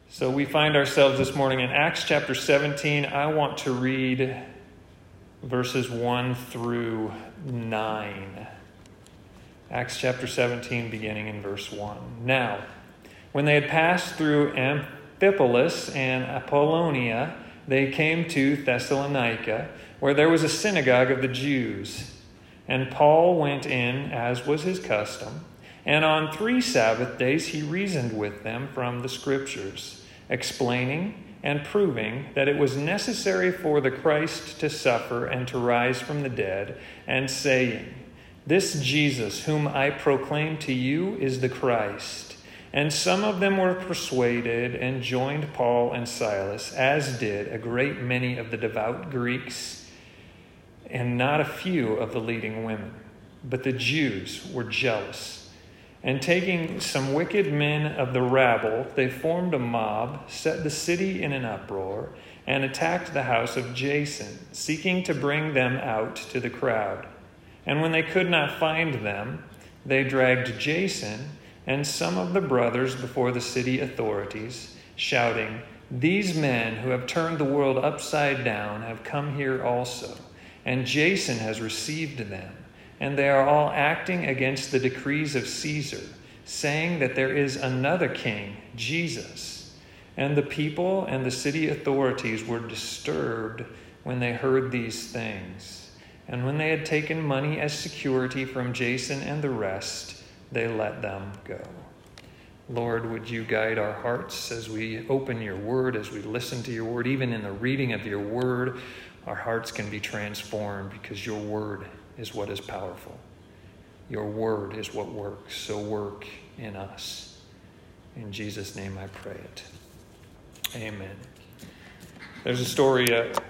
So we find ourselves this morning in Acts chapter 17. I want to read verses 1 through 9. Acts chapter 17, beginning in verse 1. Now, when they had passed through Amphipolis and Apollonia, they came to Thessalonica, where there was a synagogue of the Jews. And Paul went in, as was his custom, and on 3 Sabbath days he reasoned with them from the Scriptures, explaining and proving that it was necessary for the Christ to suffer and to rise from the dead, and saying, "This Jesus whom I proclaim to you is the Christ." And some of them were persuaded and joined Paul and Silas, as did a great many of the devout Greeks, and not a few of the leading women. But the Jews were jealous. And taking some wicked men of the rabble, they formed a mob, set the city in an uproar, and attacked the house of Jason, seeking to bring them out to the crowd. And when they could not find them, they dragged Jason and some of the brothers before the city authorities, shouting, "These men who have turned the world upside down have come here also, and Jason has received them. And they are all acting against the decrees of Caesar, saying that there is another king, Jesus." And the people and the city authorities were disturbed when they heard these things. And when they had taken money as security from Jason and the rest, they let them go. Lord, would you guide our hearts as we open your word, as we listen to your word. Even in the reading of your word, our hearts can be transformed because your word is what is powerful. Your word is what works, so work in us. In Jesus' name I pray it. Amen. There's a story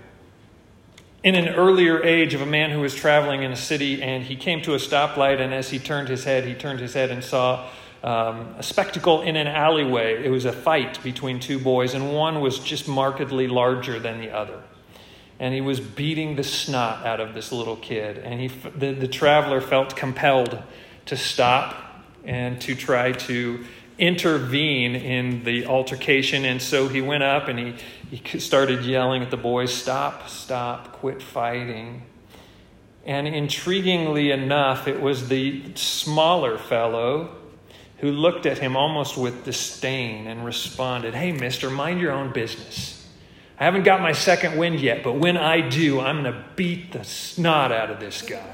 in an earlier age of a man who was traveling in a city, and he came to a stoplight, and as he turned his head and saw a spectacle in an alleyway. It was a fight between 2 boys, and one was just markedly larger than the other. And he was beating the snot out of this little kid. And the traveler felt compelled to stop and to try to intervene in the altercation. And so he went up and he started yelling at the boys, "Stop, quit fighting." And intriguingly enough, it was the smaller fellow who looked at him almost with disdain and responded, "Hey, mister, mind your own business. I haven't got my second wind yet, but when I do, I'm going to beat the snot out of this guy."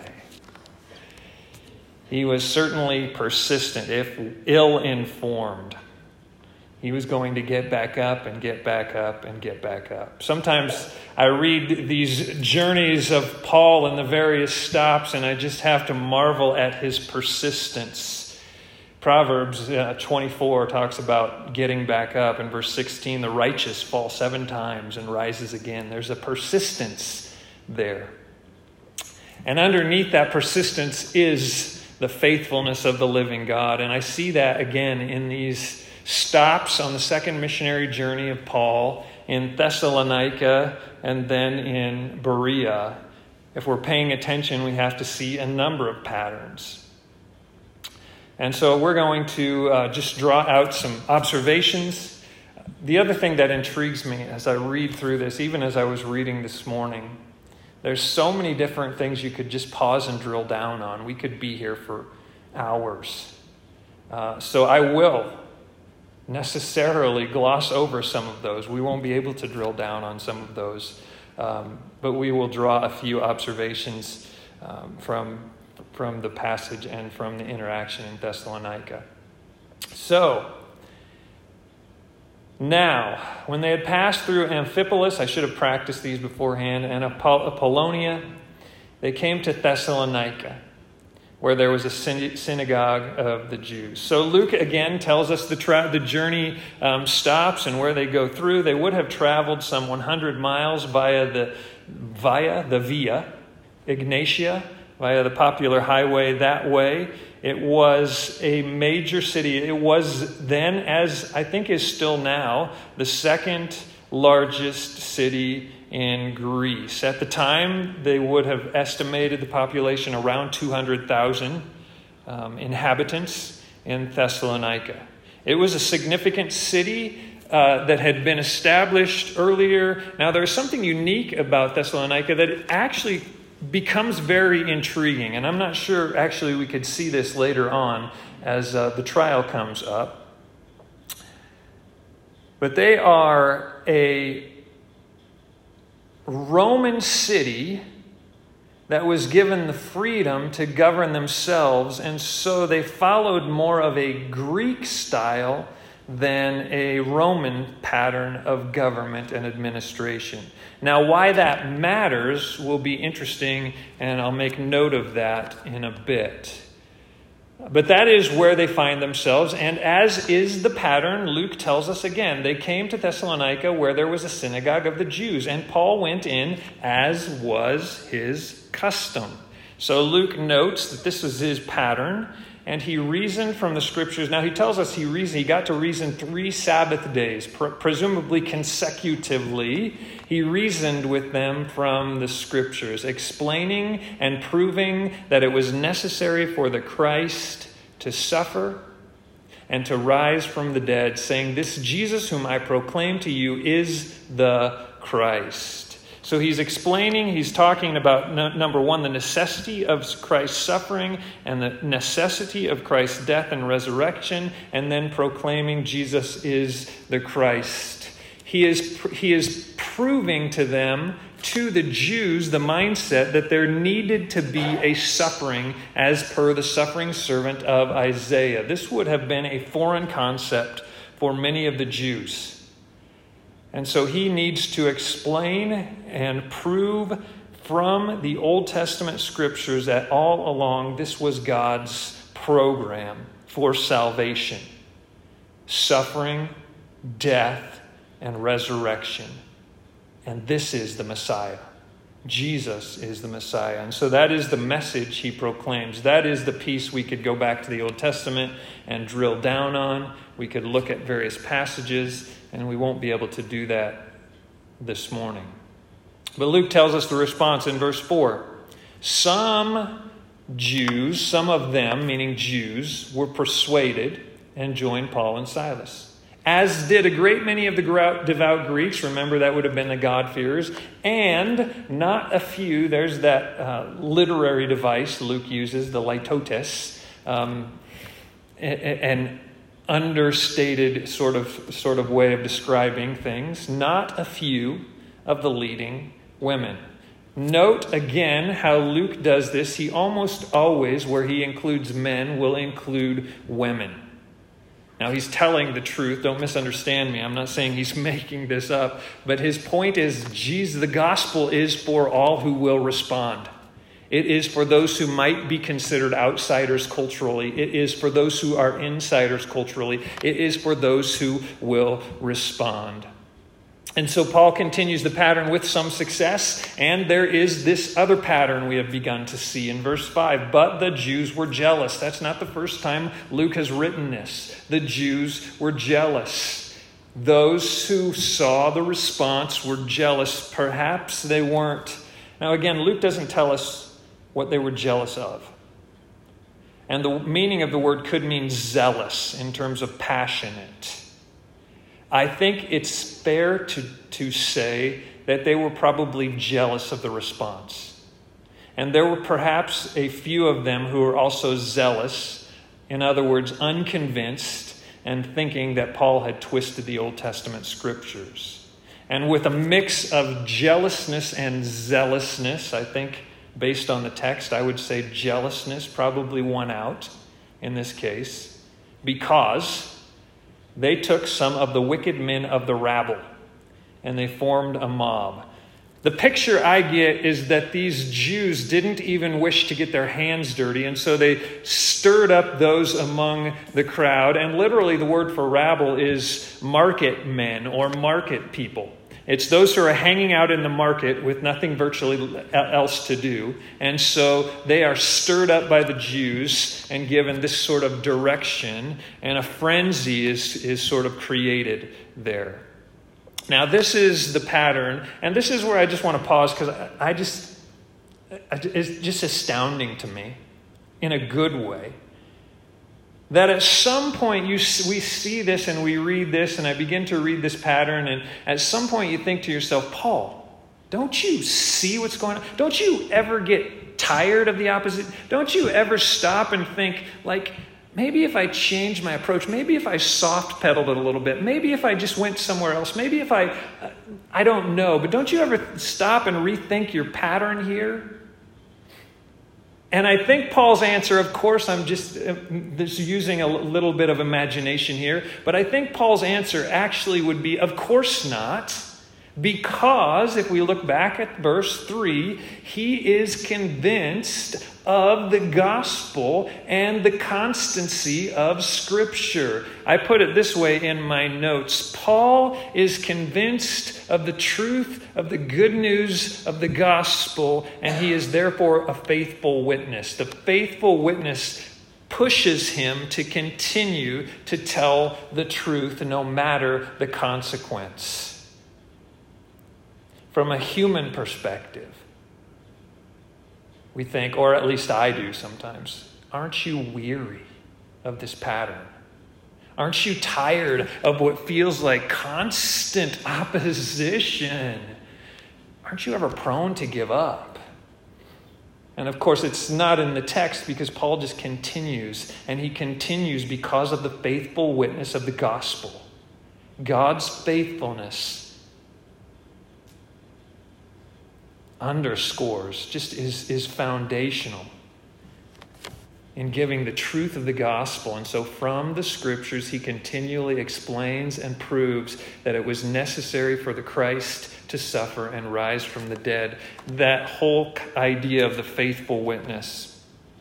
He was certainly persistent, if ill-informed. He was going to get back up and get back up and get back up. Sometimes I read these journeys of Paul and the various stops, and I just have to marvel at his persistence. Proverbs 24 talks about getting back up. In verse 16, the righteous fall 7 times and rises again. There's a persistence there. And underneath that persistence is the faithfulness of the living God. And I see that again in these stops on the second missionary journey of Paul in Thessalonica and then in Berea. If we're paying attention, we have to see a number of patterns. And so we're going to just draw out some observations. The other thing that intrigues me as I read through this, even as I was reading this morning, there's so many different things you could just pause and drill down on. We could be here for hours. So I will necessarily gloss over some of those. We won't be able to drill down on some of those. But we will draw a few observations from the passage and from the interaction in Thessalonica. So, now, when they had passed through Amphipolis, I should have practiced these beforehand, and Apollonia, they came to Thessalonica, where there was a synagogue of the Jews. So Luke again tells us the journey stops and where they go through. They would have traveled some 100 miles via the Via Egnatia, via the popular highway that way. It was a major city. It was then, as I think is still now, the second largest city in Greece. At the time, they would have estimated the population around 200,000 inhabitants in Thessalonica. It was a significant city that had been established earlier. Now, there's something unique about Thessalonica that it actually becomes very intriguing. And I'm not sure, actually, we could see this later on as the trial comes up. But they are a Roman city that was given the freedom to govern themselves, and so they followed more of a Greek style than a Roman pattern of government and administration. Now, why that matters will be interesting, and I'll make note of that in a bit. But that is where they find themselves, and as is the pattern, Luke tells us again, they came to Thessalonica where there was a synagogue of the Jews, and Paul went in as was his custom. So Luke notes that this is his pattern, and he reasoned from the Scriptures. Now he tells us he got to reason 3 Sabbath days, presumably consecutively. He reasoned with them from the Scriptures, explaining and proving that it was necessary for the Christ to suffer and to rise from the dead, saying, "This Jesus whom I proclaim to you is the Christ." So he's explaining, he's talking about, number one, the necessity of Christ's suffering and the necessity of Christ's death and resurrection, and then proclaiming Jesus is the Christ. He is proving to them, to the Jews, the mindset that there needed to be a suffering as per the suffering servant of Isaiah. This would have been a foreign concept for many of the Jews. And so he needs to explain and prove from the Old Testament Scriptures that all along this was God's program for salvation. Suffering, death, and resurrection. And this is the Messiah. Jesus is the Messiah. And so that is the message he proclaims. That is the piece we could go back to the Old Testament and drill down on. We could look at various passages, and we won't be able to do that this morning. But Luke tells us the response in verse 4. Some Jews, some of them, meaning Jews, were persuaded and joined Paul and Silas. As did a great many of the devout Greeks. Remember, that would have been the God-fearers. And not a few, there's that literary device Luke uses, the litotes, an understated sort of way of describing things. Not a few of the leading women. Note again how Luke does this. He almost always, where he includes men, will include women. Now, he's telling the truth. Don't misunderstand me. I'm not saying he's making this up. But his point is, the gospel is for all who will respond. It is for those who might be considered outsiders culturally. It is for those who are insiders culturally. It is for those who will respond. And so Paul continues the pattern with some success, and there is this other pattern we have begun to see in verse 5. But the Jews were jealous. That's not the first time Luke has written this. The Jews were jealous. Those who saw the response were jealous. Perhaps they weren't. Now again, Luke doesn't tell us what they were jealous of. And the meaning of the word could mean zealous in terms of passionate. I think it's fair to say that they were probably jealous of the response. And there were perhaps a few of them who were also zealous, in other words, unconvinced, and thinking that Paul had twisted the Old Testament Scriptures. And with a mix of jealousness and zealousness, I think, based on the text, I would say jealousness probably won out in this case, because they took some of the wicked men of the rabble and they formed a mob. The picture I get is that these Jews didn't even wish to get their hands dirty, and so they stirred up those among the crowd. And literally the word for rabble is market men or market people. It's those who are hanging out in the market with nothing virtually else to do. And so they are stirred up by the Jews and given this sort of direction, and a frenzy is sort of created there. Now, this is the pattern, and this is where I just want to pause, because it's just astounding to me in a good way That at some point we see this and we read this, and I begin to read this pattern, and at some point you think to yourself, Paul, don't you see what's going on? Don't you ever get tired of the opposite? Don't you ever stop and think, like, maybe if I change my approach, maybe if I soft pedaled it a little bit, maybe if I just went somewhere else, maybe if I don't know, but don't you ever stop and rethink your pattern here? And I think Paul's answer, of course, I'm just using a little bit of imagination here, but I think Paul's answer actually would be, of course not, because if we look back at verse 3, he is convinced of the gospel and the constancy of Scripture. I put it this way in my notes. Paul is convinced of the truth of the good news of the gospel, and he is therefore a faithful witness. The faithful witness pushes him to continue to tell the truth no matter the consequence. From a human perspective, we think, or at least I do sometimes, aren't you weary of this pattern? Aren't you tired of what feels like constant opposition? Aren't you ever prone to give up? And of course, it's not in the text because Paul just continues, and he continues because of the faithful witness of the gospel. God's faithfulness underscores, just is foundational in giving the truth of the gospel. And so from the Scriptures, he continually explains and proves that it was necessary for the Christ to suffer and rise from the dead. That whole idea of the faithful witness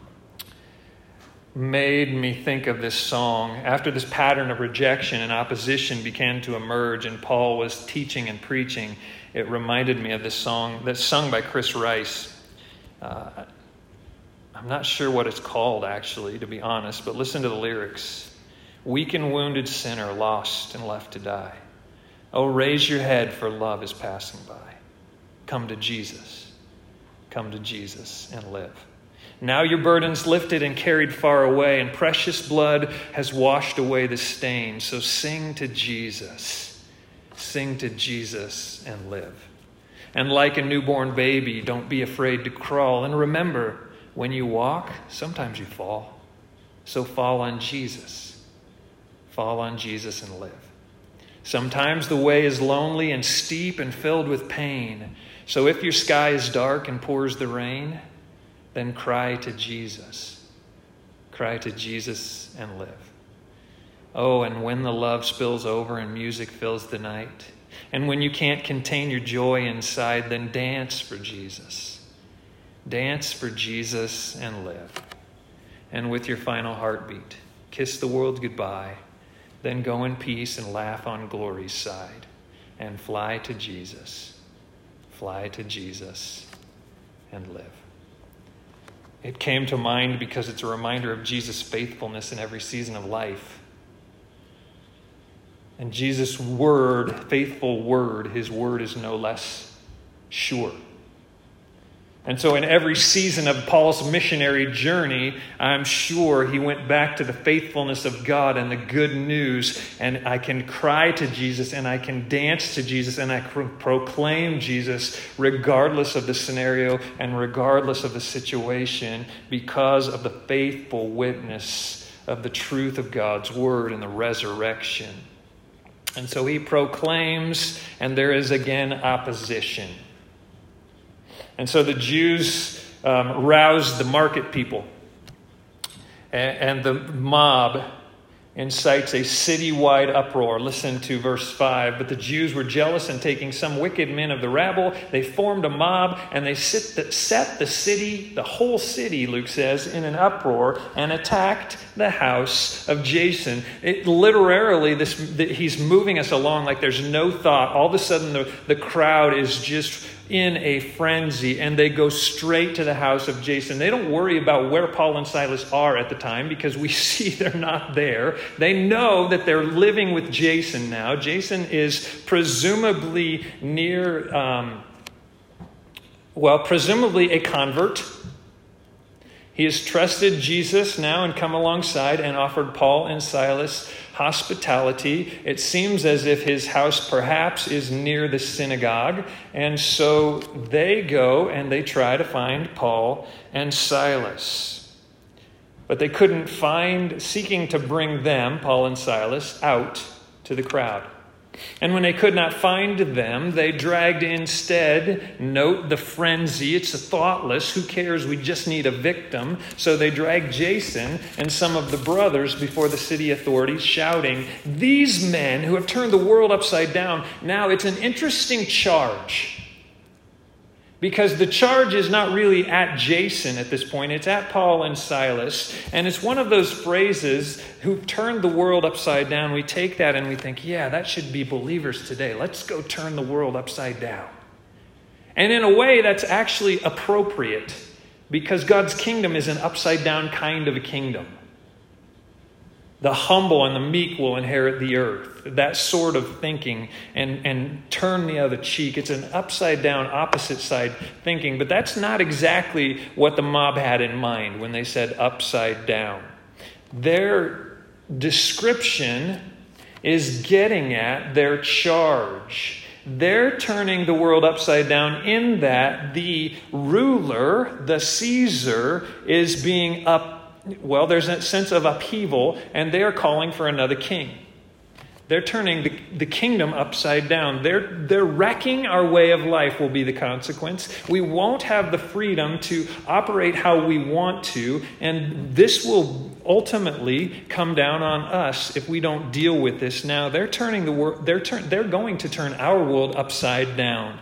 made me think of this song. After this pattern of rejection and opposition began to emerge, and Paul was teaching and preaching, it reminded me of this song that's sung by Chris Rice. I'm not sure what it's called, actually, to be honest, but listen to the lyrics. Weak and wounded sinner, lost and left to die. Oh, raise your head, for love is passing by. Come to Jesus. Come to Jesus and live. Now your burden's lifted and carried far away, and precious blood has washed away the stain. So sing to Jesus. Sing to Jesus and live. And like a newborn baby, don't be afraid to crawl. And remember, when you walk, sometimes you fall. So fall on Jesus. Fall on Jesus and live. Sometimes the way is lonely and steep and filled with pain. So if your sky is dark and pours the rain, then cry to Jesus. Cry to Jesus and live. Oh, and when the love spills over and music fills the night, and when you can't contain your joy inside, then dance for Jesus. Dance for Jesus and live. And with your final heartbeat, kiss the world goodbye, then go in peace and laugh on glory's side, and fly to Jesus. Fly to Jesus and live. It came to mind because it's a reminder of Jesus' faithfulness in every season of life. And Jesus' word, faithful word, his word is no less sure. And so in every season of Paul's missionary journey, I'm sure he went back to the faithfulness of God and the good news. And I can cry to Jesus, and I can dance to Jesus, and I can proclaim Jesus regardless of the scenario and regardless of the situation, because of the faithful witness of the truth of God's word and the resurrection. And so he proclaims, and there is again opposition. And so the Jews roused the market people, and the mob incites a citywide uproar. Listen to verse 5. But the Jews were jealous, and taking some wicked men of the rabble, they formed a mob, and they set the city, the whole city, Luke says, in an uproar, and attacked the house of Jason. Literally, he's moving us along like there's no thought. All of a sudden, the crowd is just in a frenzy, and they go straight to the house of Jason. They don't worry about where Paul and Silas are at the time, because we see they're not there. They know that they're living with Jason now. Jason is presumably presumably a convert. He has trusted Jesus now and come alongside and offered Paul and Silas hospitality. It seems as if his house perhaps is near the synagogue. And so they go and they try to find Paul and Silas. But they couldn't find, seeking to bring them, Paul and Silas, out to the crowd. And when they could not find them, they dragged instead, note the frenzy, it's a thoughtless, who cares, we just need a victim. So they dragged Jason and some of the brothers before the city authorities, shouting, "These men who have turned the world upside down." Now it's an interesting charge, because the charge is not really at Jason at this point. It's at Paul and Silas. And it's one of those phrases, who turned the world upside down. We take that and we think, yeah, that should be believers today. Let's go turn the world upside down. And in a way, that's actually appropriate, because God's kingdom is an upside down kind of a kingdom. The humble and the meek will inherit the earth. That sort of thinking, and turn the other cheek. It's an upside down, opposite side thinking. But that's not exactly what the mob had in mind when they said upside down. Their description is getting at their charge. They're turning the world upside down in that the ruler, the Caesar, is being there's a sense of upheaval, and they are calling for another king. They're turning the kingdom upside down. They're wrecking our way of life will be the consequence. We won't have the freedom to operate how we want to, and this will ultimately come down on us if we don't deal with this now. They're turning the world. They're going to turn our world upside down.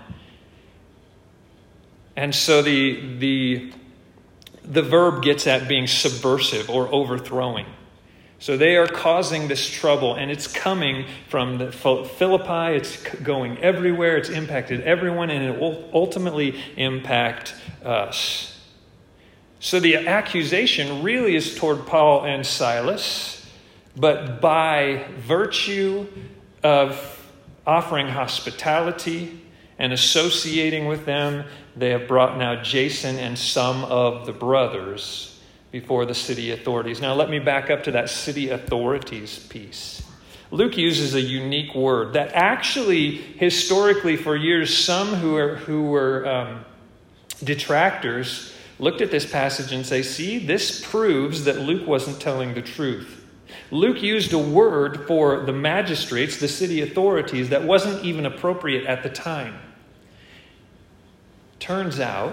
And so the verb gets at being subversive or overthrowing. So they are causing this trouble, and it's coming from the Philippi. It's going everywhere. It's impacted everyone, and it will ultimately impact us. So the accusation really is toward Paul and Silas, but by virtue of offering hospitality and associating with them, they have brought now Jason and some of the brothers before the city authorities. Now let me back up to that city authorities piece. Luke uses a unique word that actually, historically, for years, some who were detractors looked at this passage and say, see, this proves that Luke wasn't telling the truth. Luke used a word for the magistrates, the city authorities, that wasn't even appropriate at the time. Turns out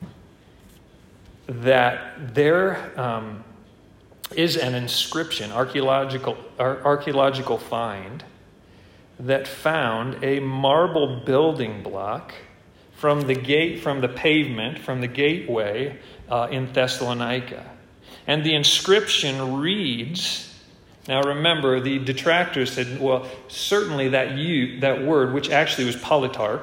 that there is an inscription, archaeological find, that found a marble building block from the pavement, from the gateway in Thessalonica. And the inscription reads, now remember, the detractors said, well, certainly that word, which actually was politarch,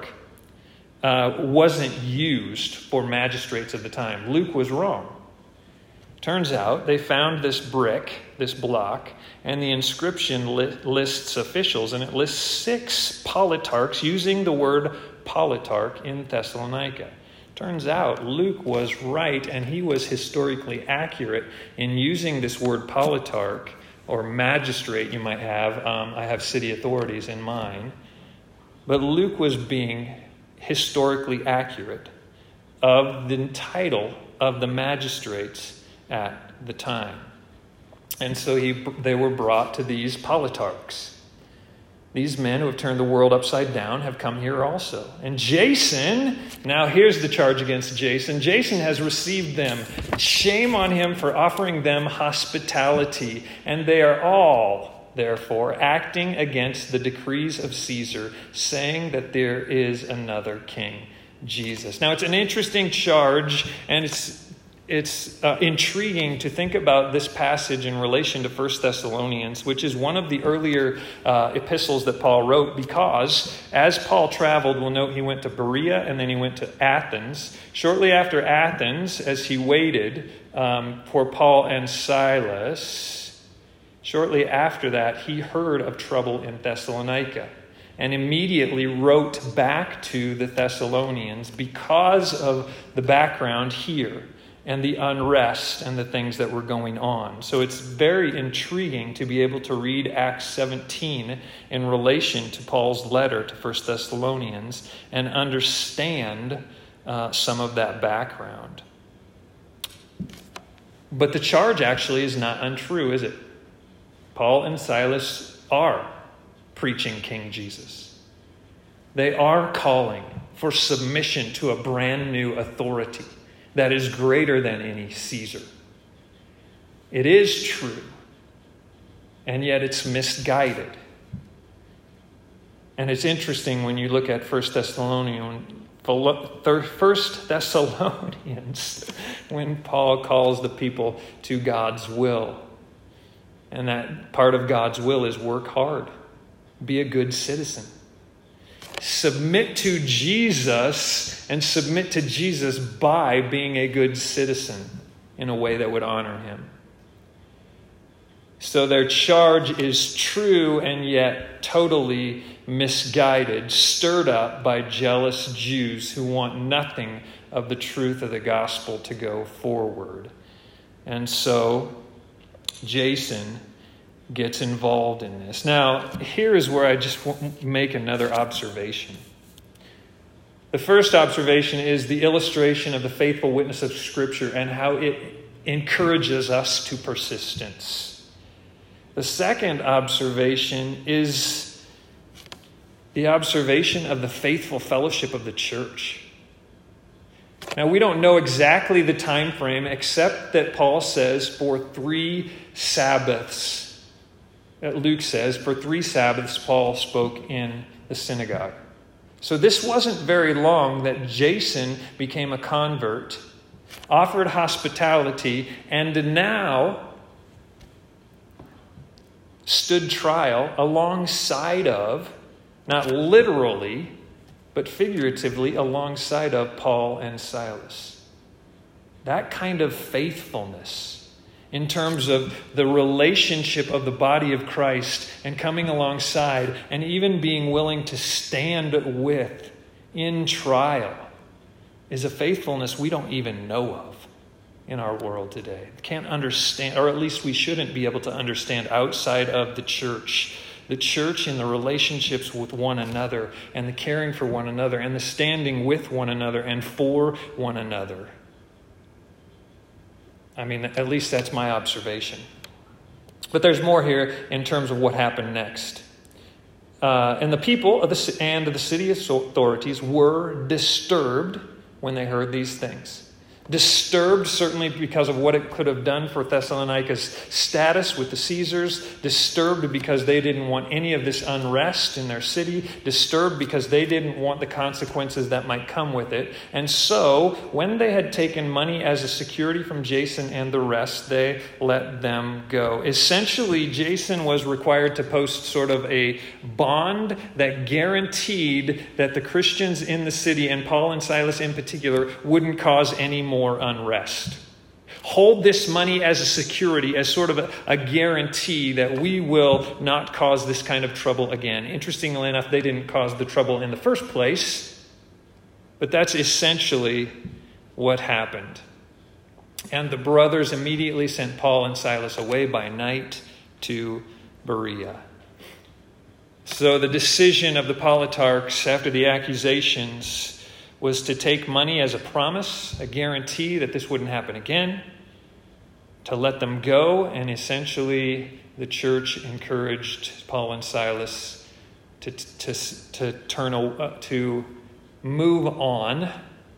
wasn't used for magistrates of the time. Luke was wrong. Turns out they found this brick, this block, and the inscription lists officials, and it lists 6 politarchs using the word politarch in Thessalonica. Turns out Luke was right, and he was historically accurate in using this word politarch, or magistrate you might have. I have city authorities in mind. But Luke was being historically accurate of the title of the magistrates at the time. And so they were brought to these politarchs. These men who have turned the world upside down have come here also. And Jason, now here's the charge against Jason. Jason has received them. Shame on him for offering them hospitality. And they are all, therefore, acting against the decrees of Caesar, saying that there is another king, Jesus. Now, it's an interesting charge, and it's intriguing to think about this passage in relation to 1 Thessalonians, which is one of the earlier epistles that Paul wrote, because as Paul traveled, we'll note he went to Berea and then he went to Athens. Shortly after Athens, as he waited for Paul and Silas, shortly after that, he heard of trouble in Thessalonica and immediately wrote back to the Thessalonians because of the background here. and the unrest and the things that were going on. So it's very intriguing to be able to read Acts 17 in relation to Paul's letter to 1 Thessalonians and understand some of that background. But the charge actually is not untrue, is it? Paul and Silas are preaching King Jesus. They are calling for submission to a brand new authority that is greater than any Caesar. It is true, and yet it's misguided. And it's interesting when you look at 1 Thessalonians, when Paul calls the people to God's will. And that part of God's will is work hard. Be a good citizen. Submit to Jesus, and submit to Jesus by being a good citizen in a way that would honor him. So their charge is true and yet totally misguided, stirred up by jealous Jews who want nothing of the truth of the gospel to go forward. And so Jason gets involved in this. Now, here is where I just make another observation. The first observation is the illustration of the faithful witness of Scripture and how it encourages us to persistence. The second observation is the observation of the faithful fellowship of the church. Now, we don't know exactly the time frame, except that Paul says for 3 Sabbaths. Luke says, for 3 Sabbaths, Paul spoke in the synagogue. So this wasn't very long that Jason became a convert, offered hospitality, and now stood trial alongside of, not literally, but figuratively alongside of Paul and Silas. That kind of faithfulness in terms of the relationship of the body of Christ and coming alongside and even being willing to stand with in trial is a faithfulness we don't even know of in our world today. Can't understand, or at least we shouldn't be able to understand outside of the church. The church in the relationships with one another and the caring for one another and the standing with one another and for one another. I mean, at least that's my observation. But there's more here in terms of what happened next. And the people of the city authorities were disturbed when they heard these things. Disturbed certainly because of what it could have done for Thessalonica's status with the Caesars. Disturbed because they didn't want any of this unrest in their city. Disturbed because they didn't want the consequences that might come with it. And so, when they had taken money as a security from Jason and the rest, they let them go. Essentially, Jason was required to post sort of a bond that guaranteed that the Christians in the city, and Paul and Silas in particular, wouldn't cause any more unrest. Hold this money as a security, as sort of a guarantee that we will not cause this kind of trouble again. Interestingly enough, they didn't cause the trouble in the first place, but that's essentially what happened. And the brothers immediately sent Paul and Silas away by night to Berea. So the decision of the politarchs after the accusations was to take money as a promise, a guarantee that this wouldn't happen again, to let them go, and essentially the church encouraged Paul and Silas to move on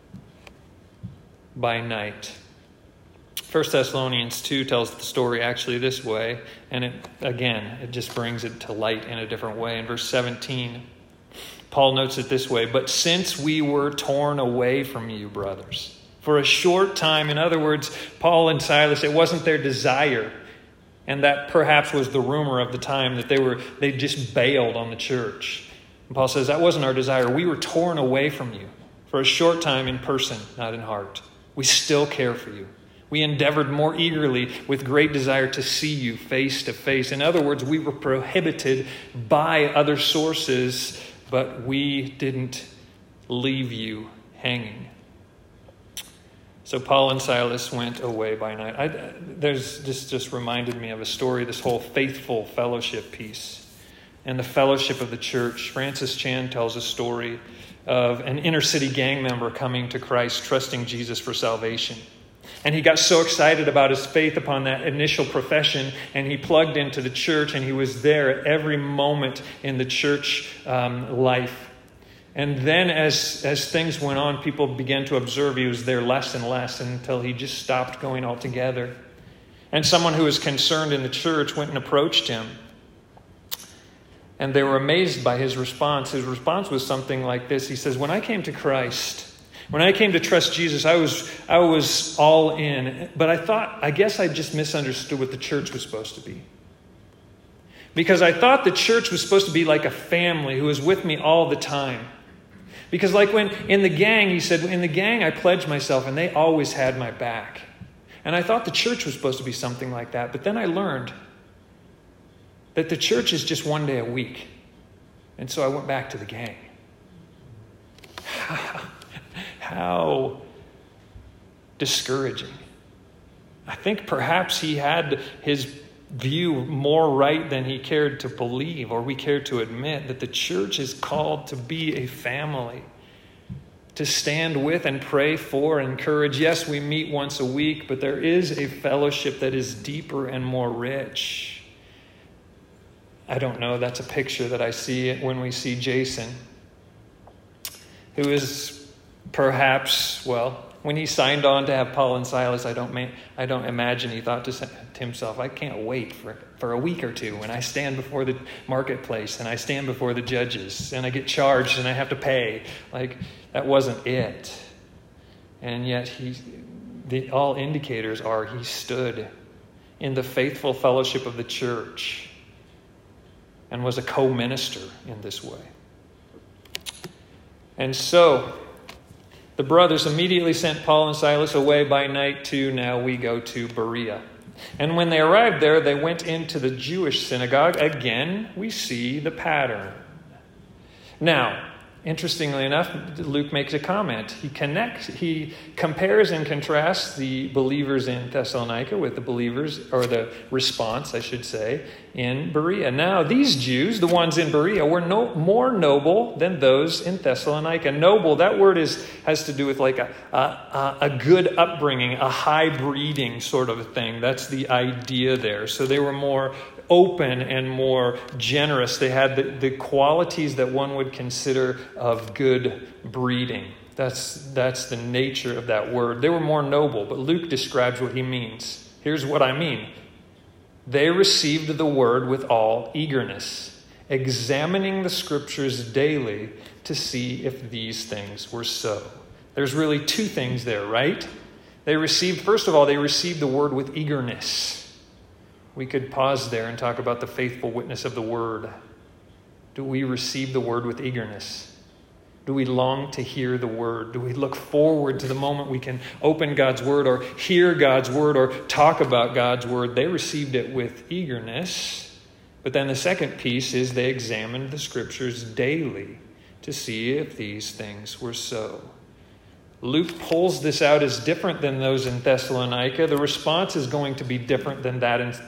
by night. 1 Thessalonians 2 tells the story actually this way, and it just brings it to light in a different way. In verse 17, Paul notes it this way: "But since we were torn away from you, brothers, for a short time," in other words, Paul and Silas, it wasn't their desire, and that perhaps was the rumor of the time, that they just bailed on the church. And Paul says, that wasn't our desire. We were torn away from you for a short time in person, not in heart. We still care for you. We endeavored more eagerly with great desire to see you face to face. In other words, we were prohibited by other sources, but we didn't leave you hanging. So Paul and Silas went away by night. There's just reminded me of a story, this whole faithful fellowship piece and the fellowship of the church. Francis Chan tells a story of an inner city gang member coming to Christ, trusting Jesus for salvation. And he got so excited about his faith upon that initial profession, and he plugged into the church, and he was there at every moment in the church life. And then as things went on, people began to observe he was there less and less until he just stopped going altogether. And someone who was concerned in the church went and approached him. And they were amazed by his response. His response was something like this. He says, when I came to Christ, when I came to trust Jesus, I was all in. But I guess I just misunderstood what the church was supposed to be. Because I thought the church was supposed to be like a family who was with me all the time. Because like when in the gang, he said, in the gang I pledged myself and they always had my back. And I thought the church was supposed to be something like that. But then I learned that the church is just one day a week. And so I went back to the gang. How discouraging. I think perhaps he had his view more right than he cared to believe, or we cared to admit, that the church is called to be a family, to stand with and pray for and encourage. Yes, we meet once a week, but there is a fellowship that is deeper and more rich. I don't know, that's a picture that I see when we see Jason, who is perhaps, when he signed on to have Paul and Silas, I don't imagine he thought to himself, I can't wait for a week or two when I stand before the marketplace and I stand before the judges and I get charged and I have to pay. Like, that wasn't it. And yet all indicators are he stood in the faithful fellowship of the church and was a co-minister in this way. And so the brothers immediately sent Paul and Silas away by night to, now we go to Berea. And when they arrived there, they went into the Jewish synagogue. Again, we see the pattern. Now, interestingly enough, Luke makes a comment. He compares and contrasts the believers in Thessalonica with the believers, or the response, I should say, in Berea. Now, these Jews, the ones in Berea, were more noble than those in Thessalonica. Noble, that word has to do with like a good upbringing, a high breeding sort of a thing. That's the idea there. So they were more open and more generous. They had the qualities that one would consider of good breeding. That's the nature of that word. They were more noble, but Luke describes what he means. Here's what I mean. They received the word with all eagerness, examining the scriptures daily to see if these things were so. There's really two things there, right? First of all, they received the word with eagerness. We could pause there and talk about the faithful witness of the word. Do we receive the word with eagerness? Do we long to hear the word? Do we look forward to the moment we can open God's word or hear God's word or talk about God's word? They received it with eagerness. But then the second piece is they examined the scriptures daily to see if these things were so. Luke pulls this out as different than those in Thessalonica. The response is going to be different than that.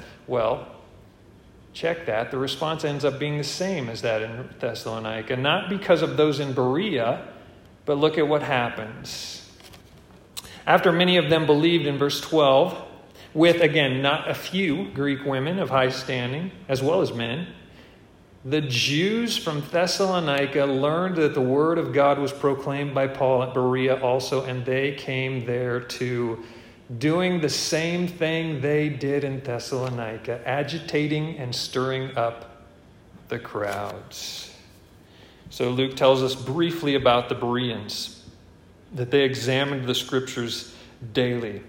Check that. The response ends up being the same as that in Thessalonica. Not because of those in Berea, but look at what happens. After many of them believed, in verse 12, with, again, not a few Greek women of high standing, as well as men, the Jews from Thessalonica learned that the word of God was proclaimed by Paul at Berea also, and they came there too, doing the same thing they did in Thessalonica, agitating and stirring up the crowds. So Luke tells us briefly about the Bereans, that they examined the scriptures daily.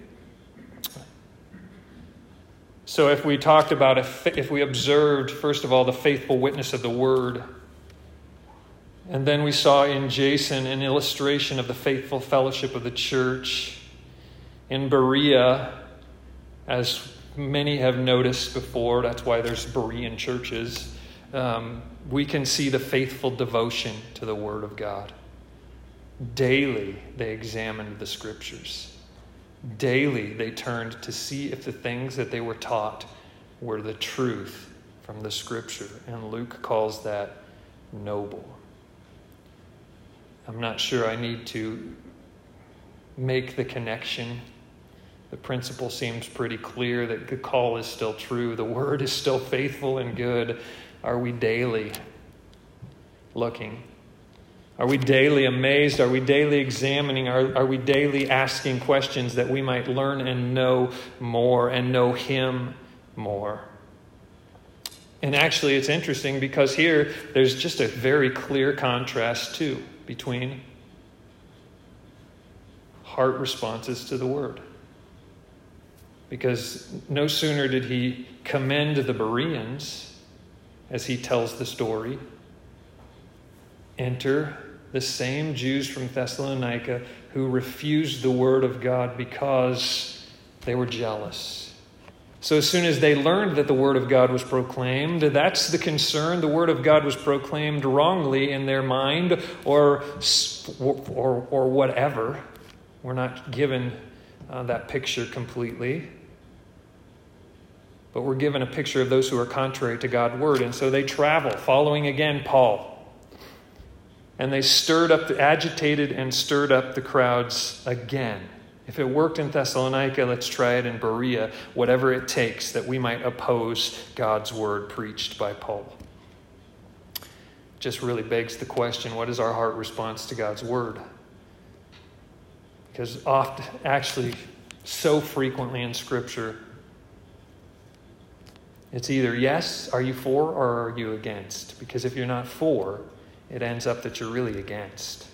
So if we observed, first of all, the faithful witness of the word, and then we saw in Jason an illustration of the faithful fellowship of the church. In Berea, as many have noticed before, that's why there's Berean churches, we can see the faithful devotion to the word of God. Daily they examined the scriptures. Daily they turned to see if the things that they were taught were the truth from the Scripture. And Luke calls that noble. I'm not sure I need to make the connection. The principle seems pretty clear that the call is still true. The word is still faithful and good. Are we daily looking? Are we daily amazed? Are we daily examining? Are we daily asking questions that we might learn and know more and know Him more? And actually, it's interesting because here there's just a very clear contrast too between heart responses to the Word. Because no sooner did he commend the Bereans, as he tells the story, enter the same Jews from Thessalonica who refused the word of God because they were jealous. So as soon as they learned that the word of God was proclaimed, that's the concern. The word of God was proclaimed wrongly in their mind or whatever. We're not given that picture completely. But we're given a picture of those who are contrary to God's word. And so they travel, following again Paul. And they agitated and stirred up the crowds again. If it worked in Thessalonica, let's try it in Berea, whatever it takes that we might oppose God's word preached by Paul. Just really begs the question, what is our heart response to God's word? Because often, actually, so frequently in Scripture, it's either yes, are you for, or are you against? Because if you're not for, it ends up that you're really against.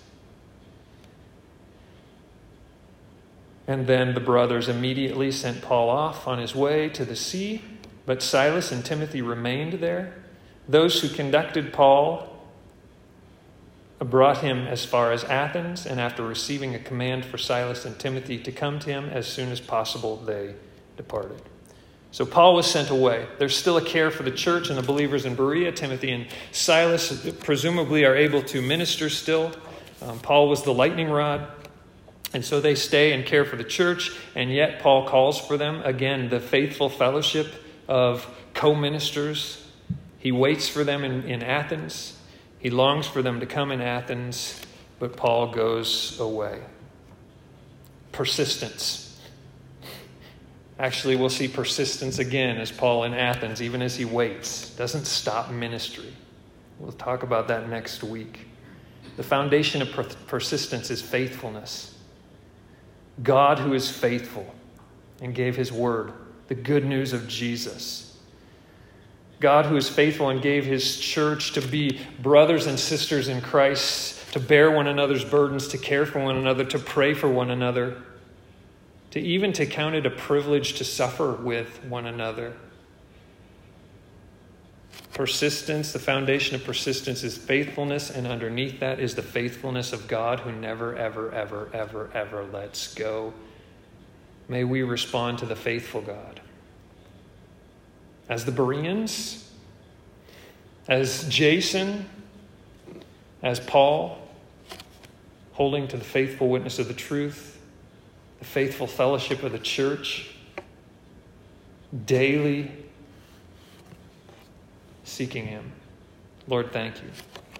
And then the brothers immediately sent Paul off on his way to the sea, but Silas and Timothy remained there. Those who conducted Paul brought him as far as Athens, and after receiving a command for Silas and Timothy to come to him as soon as possible, they departed. So Paul was sent away. There's still a care for the church and the believers in Berea. Timothy and Silas presumably are able to minister still. Paul was the lightning rod. And so they stay and care for the church. And yet Paul calls for them, again, the faithful fellowship of co-ministers. He waits for them in Athens. He longs for them to come in Athens. But Paul goes away. Persistence. Actually, we'll see persistence again as Paul in Athens, even as he waits. Doesn't stop ministry. We'll talk about that next week. The foundation of persistence is faithfulness. God who is faithful and gave his word, the good news of Jesus. God who is faithful and gave his church to be brothers and sisters in Christ, to bear one another's burdens, to care for one another, to pray for one another, to count it a privilege to suffer with one another. Persistence, the foundation of persistence is faithfulness, and underneath that is the faithfulness of God who never, ever, ever, ever, ever lets go. May we respond to the faithful God. As the Bereans, as Jason, as Paul, holding to the faithful witness of the truth, the faithful fellowship of the church, daily seeking him. Lord, thank you.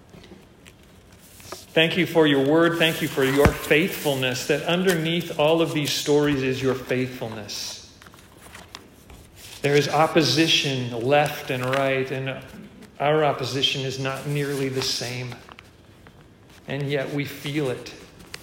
Thank you for your word. Thank you for your faithfulness, that underneath all of these stories is your faithfulness. There is opposition left and right, and our opposition is not nearly the same. And yet we feel it.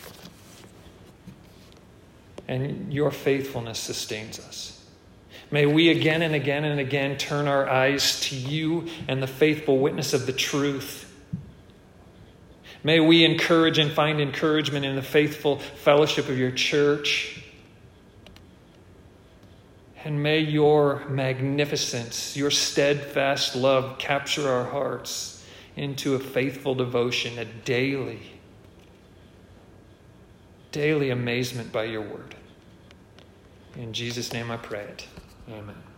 And your faithfulness sustains us. May we again and again and again turn our eyes to you and the faithful witness of the truth. May we encourage and find encouragement in the faithful fellowship of your church. And may your magnificence, your steadfast love capture our hearts into a faithful devotion, a daily amazement by your word. In Jesus' name I pray it. Amen.